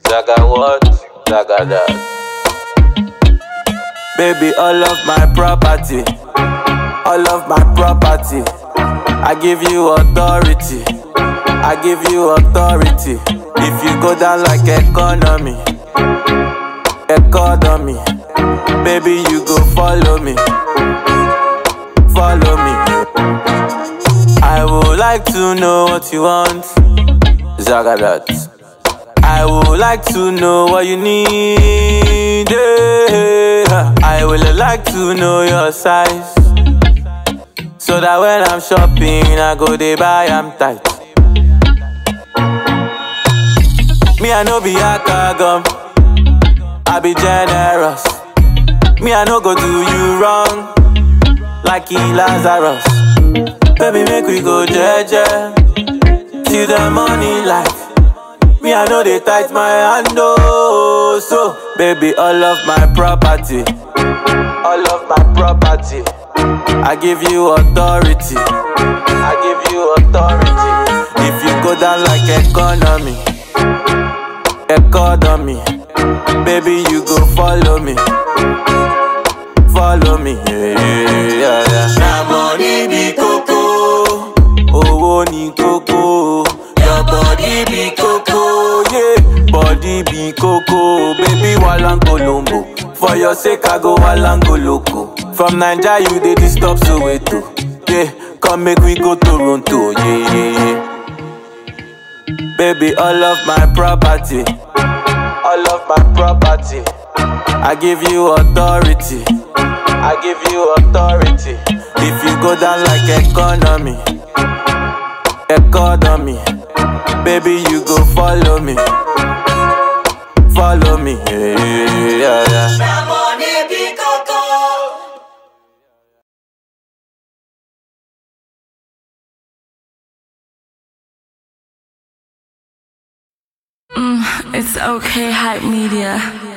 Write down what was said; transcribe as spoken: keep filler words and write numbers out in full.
Zaga what? Zaga that. Baby, all of my property, all of my property. I give you authority, I give you authority. If you go down like economy, economy, baby, you go follow me, follow me. I would like to know what you want, Zaga that. I would like to know what you need, yeah. I would like to know your size, so that when I'm shopping, I go dey buy am tight. Me, I no be akagum, I be generous. Me, I no go do you wrong, like he Lazarus. Baby, make we go jeje, till the morning light. Me, I know they tight my hand, oh. So, baby, all of my property, all of my property. I give you authority, I give you authority. If you go down like economy, economy, baby, you go follow me, follow me, yeah, yeah, yeah. Now money be coco, oh, ni coco. Your body be coco, yeah. Body be coco, baby, walang Colombo. For your sake, I go walang loco. From Nigeria, you dey disturb Soweto, yeah. Come make we go Toronto, yeah, yeah, yeah. Baby, all of my property, all of my property. I give you authority, I give you authority. If you go down like economy, economy, baby, you go follow me, follow me, yeah, yeah, yeah. Na money be coco. Mm, it's okay, Hype Media.